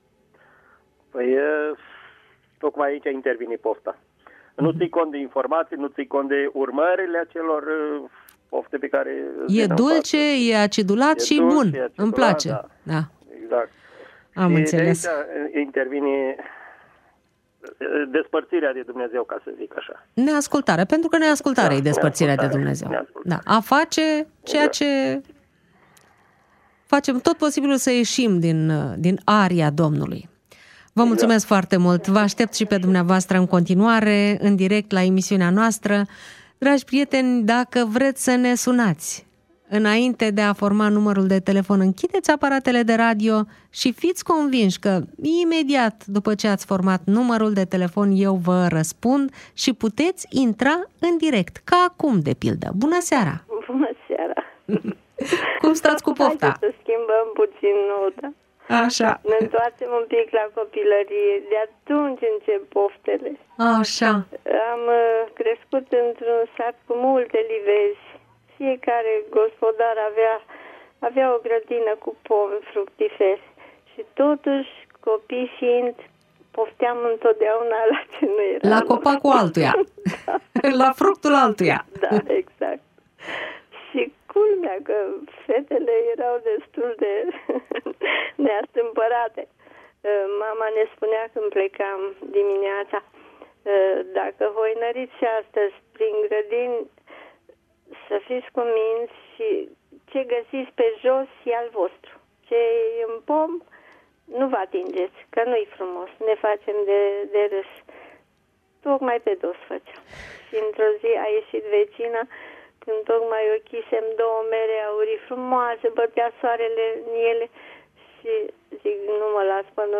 Păi, tocmai aici intervine pofta. Nu ții cont de informații, nu ții cont de urmările acelor pofte pe care... E dulce, e acidulat și bun. Îmi place. Da. Exact. Am înțeles. De aici intervine despărțirea de Dumnezeu, ca să zic așa. Neascultarea, pentru că neascultarea e despărțirea de Dumnezeu. Da. A face ceea ce facem tot posibilul să ieșim din aria Domnului. Vă mulțumesc foarte mult. Vă aștept și pe dumneavoastră în continuare, în direct la emisiunea noastră. Dragi prieteni, dacă vreți să ne sunați, înainte de a forma numărul de telefon, închideți aparatele de radio și fiți convinși că imediat după ce ați format numărul de telefon, eu vă răspund și puteți intra în direct, ca acum, de pildă. Bună seara! Bună seara! Cum stați cu pofta? Hai să schimbăm puțin nota. Așa. Ne întoarcem un pic la copilărie. De atunci încep poftele. Așa. Am crescut într-un sat cu multe livezi. Fiecare gospodar avea o grădină cu pomi fructiferi. Și totuși, copii fiind, pofteam întotdeauna la ce nu era. La copacul altuia. La fructul altuia. Da, exact. Și culmea că fetele erau destul de neastâmpărate. Mama ne spunea când plecam dimineața, dacă hoinăriți și astăzi prin grădini, să fiți cuminți și ce găsiți pe jos e al vostru. Ce e în pom, nu vă atingeți, că nu-i frumos, ne facem de râs. Tocmai pe dos făceam. Și într-o zi a ieșit vecina, când tocmai ochisem două mere aurii frumoase, bătea soarele în ele și zic, nu mă las până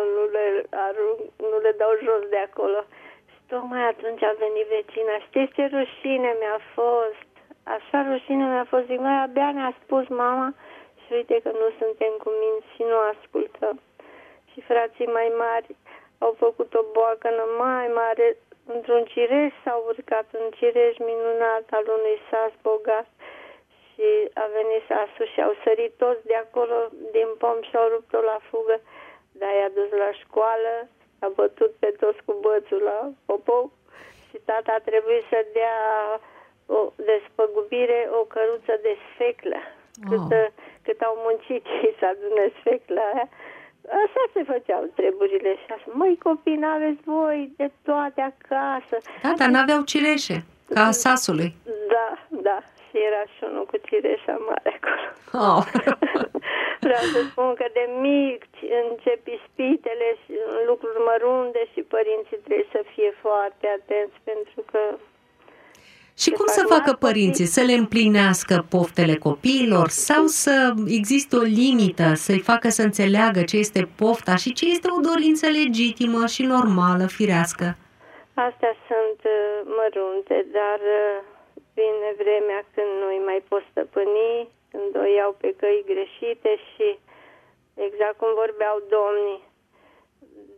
nu le dau jos de acolo. Și tocmai atunci a venit vecina. Știți ce rușine mi-a fost? Așa rușine mi-a fost. Zic, mai abia ne-a spus mama și uite că nu suntem cuminți și nu ascultăm. Și frații mai mari au făcut o boacănă mai mare. Într-un cireș s-au urcat, un cireș minunat al unui sas bogat și a venit sasul și au sărit toți de acolo din pom și au rupt-o la fugă, dar i-a dus la școală, a bătut pe toți cu bățul la popou și tata a trebuit să dea o despăgubire, o căruță de sfeclă, cât au muncit și să adune sfecla aia. Așa se făceau treburile și așa. Măi copii, n-aveți voi de toate acasă. Da, dar n-aveau cireșe, ca a sasului. Da, și era și unul cu cireșa mare acolo. Oh. Vreau să spun că de mici încep ispitele și lucruri mărunte și părinții trebuie să fie foarte atenți pentru că... Și cum să facă părinții? Să le împlinească poftele copiilor sau să existe o limită, să-i facă să înțeleagă ce este pofta și ce este o dorință legitimă și normală, firească? Astea sunt mărunte, dar vine vremea când nu-i mai poți stăpâni, când o iau pe căi greșite și exact cum vorbeau domnii,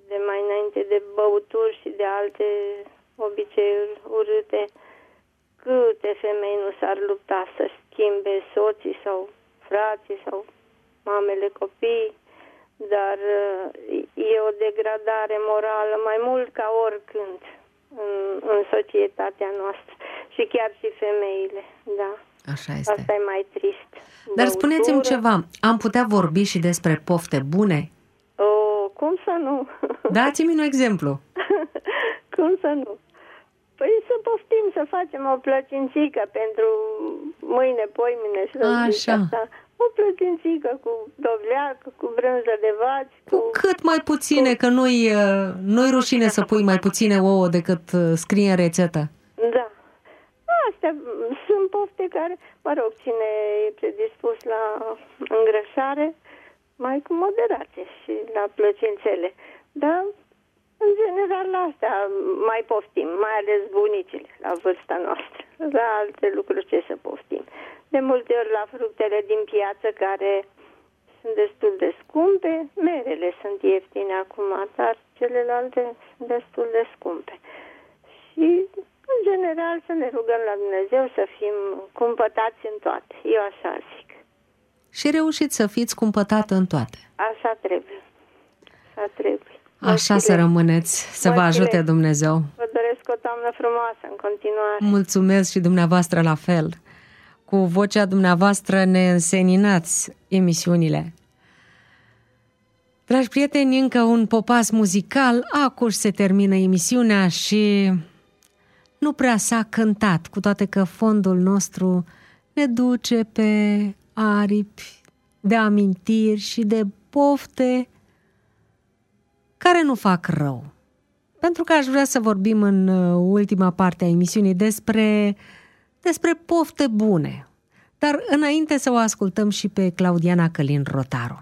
de mai înainte de băuturi și de alte obiceiuri urâte, câte femei nu s-ar lupta să schimbe soții sau frații sau mamele copiii, dar e o degradare morală mai mult ca oricând în societatea noastră și chiar și femeile, da. Așa este. Asta e mai trist. Dar spuneți-mi ceva, am putea vorbi și despre pofte bune? Cum să nu? Dați-mi un exemplu. Cum să nu? Păi să poftim, să facem o plăcincică pentru mâine, poimine, să zic asta. O plăcincică cu dovleacă, cu brânză de vaci. Cu cât mai puține, că nu-i rușine să pui mai puține ouă decât scrie în rețetă. Da. Astea sunt pofte care, mă rog, cine e predispus la îngrășare, mai cu moderație și la plăcințele. Dar, în general, la astea mai poftim, mai ales bunicile la vârsta noastră. La alte lucruri ce să poftim. De multe ori la fructele din piață care sunt destul de scumpe, merele sunt ieftine acum, dar celelalte sunt destul de scumpe. Și, în general, să ne rugăm la Dumnezeu să fim cumpătați în toate. Eu așa zic. Și reușiți să fiți cumpătată în toate. Așa trebuie. Așa trebuie. Așa să rămâneți, să vă ajute Dumnezeu. Vă doresc o toamnă frumoasă în continuare. Mulțumesc și dumneavoastră la fel. Cu vocea dumneavoastră ne înseninați emisiunile. Dragi prieteni, încă un popas muzical. Acuși se termină emisiunea și nu prea s-a cântat, cu toate că fondul nostru ne duce pe aripi de amintiri și de pofte care nu fac rău. Pentru că aș vrea să vorbim în ultima parte a emisiunii despre pofte bune. Dar înainte să o ascultăm și pe Claudiana Călin Rotaru.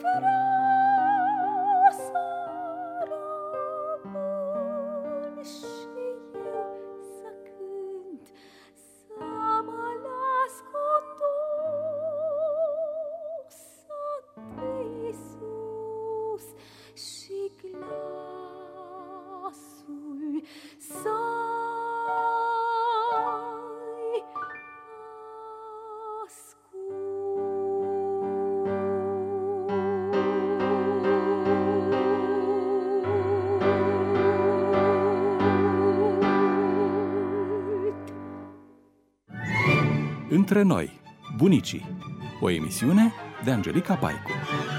vreau să rămân și eu să cânt, să mă las condus de Iisus și glasul să-i Între noi, bunicii, o emisiune de Angelica Paicu.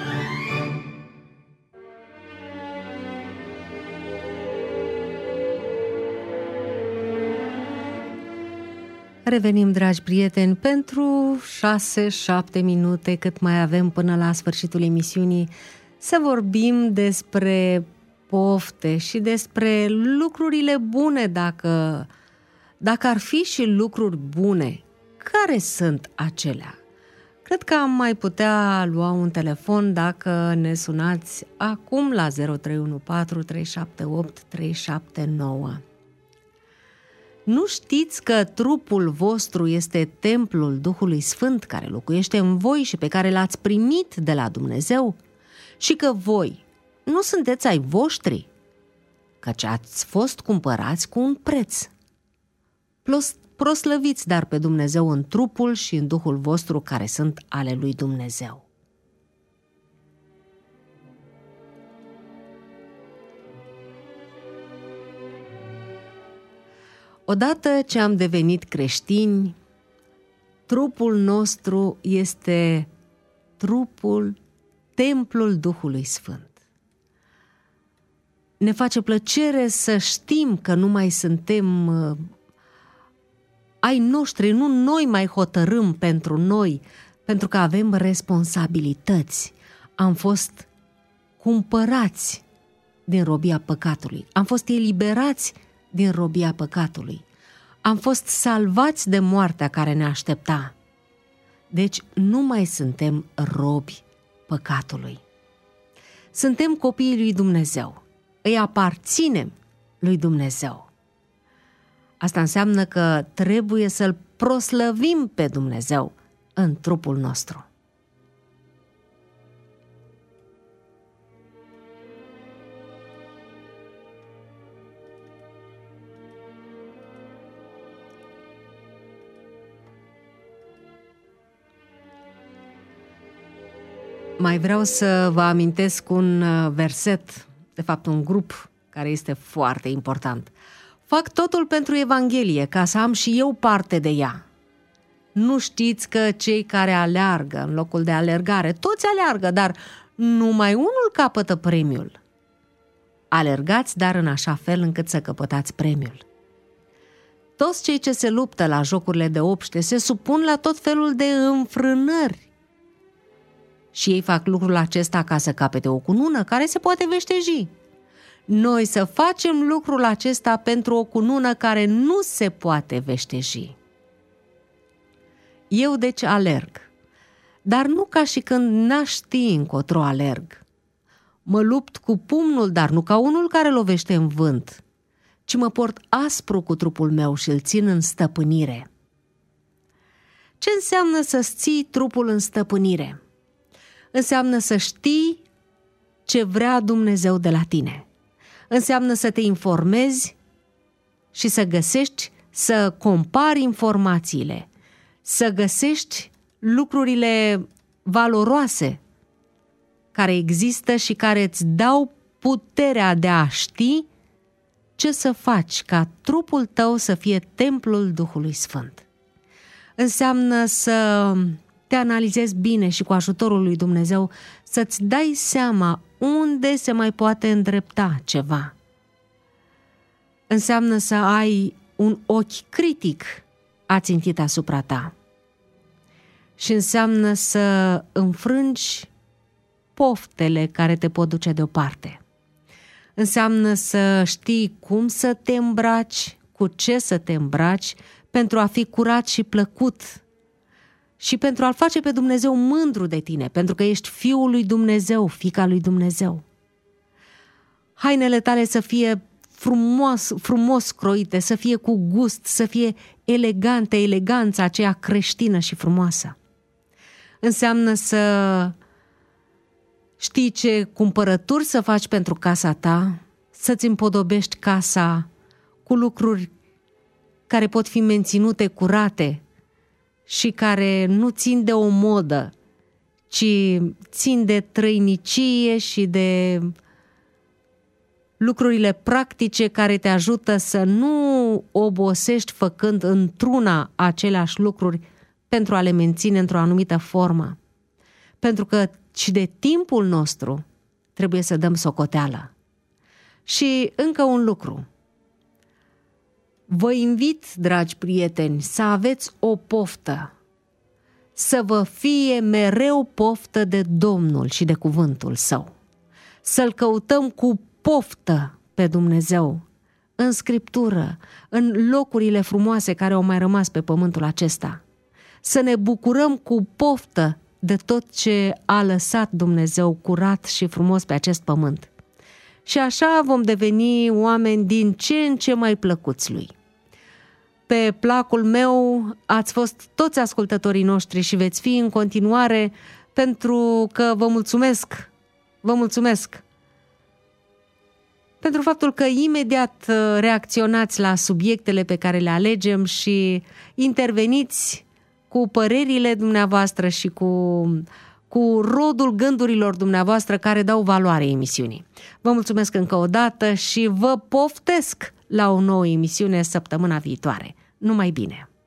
Revenim, dragi prieteni, pentru 6-7 minute, cât mai avem până la sfârșitul emisiunii, să vorbim despre pofte și despre lucrurile bune, dacă ar fi și lucruri bune. Care sunt acelea? Cred că am mai putea lua un telefon dacă ne sunați acum la 0314 378 379. Nu știți că trupul vostru este templul Duhului Sfânt care locuiește în voi și pe care l-ați primit de la Dumnezeu? Și că voi nu sunteți ai voștri, căci ați fost cumpărați cu un preț. Proslăviți dar pe Dumnezeu în trupul și în Duhul vostru care sunt ale lui Dumnezeu. Odată ce am devenit creștini, trupul nostru este templul Duhului Sfânt. Ne face plăcere să știm că nu mai suntem ai noștri, nu noi mai hotărâm pentru noi, pentru că avem responsabilități. Am fost cumpărați din robia păcatului, am fost eliberați din robia păcatului, am fost salvați de moartea care ne aștepta. Deci nu mai suntem robi păcatului. Suntem copiii lui Dumnezeu, îi aparținem lui Dumnezeu. Asta înseamnă că trebuie să-L proslăvim pe Dumnezeu în trupul nostru. Mai vreau să vă amintesc un verset, de fapt un grup care este foarte important. Fac totul pentru Evanghelie, ca să am și eu parte de ea. Nu știți că cei care aleargă în locul de alergare, toți aleargă, dar numai unul capătă premiul. Alergați, dar în așa fel încât să căpătați premiul. Toți cei ce se luptă la jocurile de obște se supun la tot felul de înfrânări. Și ei fac lucrul acesta ca să capete o cunună care se poate veșteji. Noi să facem lucrul acesta pentru o cunună care nu se poate veșteji. Eu deci alerg, dar nu ca și când n-aș ști încotro alerg. Mă lupt cu pumnul, dar nu ca unul care lovește în vânt, ci mă port aspru cu trupul meu și îl țin în stăpânire. Ce înseamnă să-ți ții trupul în stăpânire? Înseamnă să știi ce vrea Dumnezeu de la tine. Înseamnă să te informezi și să găsești, să compari informațiile, să găsești lucrurile valoroase care există și care îți dau puterea de a ști ce să faci ca trupul tău să fie templul Duhului Sfânt. Înseamnă să te analizezi bine și cu ajutorul lui Dumnezeu să-ți dai seama unde se mai poate îndrepta ceva. Înseamnă să ai un ochi critic ațintit asupra ta. Și înseamnă să înfrângi poftele care te pot duce deoparte. Înseamnă să știi cum să te îmbraci, cu ce să te îmbraci, pentru a fi curat și plăcut. și pentru a-L face pe Dumnezeu mândru de tine, pentru că ești Fiul lui Dumnezeu, fiica lui Dumnezeu. Hainele tale să fie frumos croite, să fie cu gust, să fie elegante, eleganța aceea creștină și frumoasă. Înseamnă să știi ce cumpărături să faci pentru casa ta, să-ți împodobești casa cu lucruri care pot fi menținute curate și care nu țin de o modă, ci țin de trăinicie și de lucrurile practice care te ajută să nu obosești făcând într-una aceleași lucruri pentru a le menține într-o anumită formă. Pentru că și de timpul nostru trebuie să dăm socoteală. Și încă un lucru. Vă invit, dragi prieteni, să aveți o poftă, să vă fie mereu poftă de Domnul și de cuvântul Său. Să-L căutăm cu poftă pe Dumnezeu, în Scriptură, în locurile frumoase care au mai rămas pe pământul acesta. Să ne bucurăm cu poftă de tot ce a lăsat Dumnezeu curat și frumos pe acest pământ. Și așa vom deveni oameni din ce în ce mai plăcuți Lui. Pe placul meu ați fost toți ascultătorii noștri și veți fi în continuare, pentru că vă mulțumesc pentru faptul că imediat reacționați la subiectele pe care le alegem și interveniți cu părerile dumneavoastră și cu rodul gândurilor dumneavoastră care dau valoare emisiunii. Vă mulțumesc încă o dată și vă poftesc la o nouă emisiune săptămâna viitoare. Numai bine!